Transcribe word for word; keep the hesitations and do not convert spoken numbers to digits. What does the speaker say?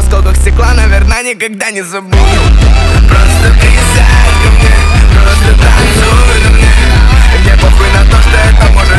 осколках стекла, наверное, никогда не забуду. Просто присядь ко мне, просто танцуй на мне. Мне похуй на то, что это может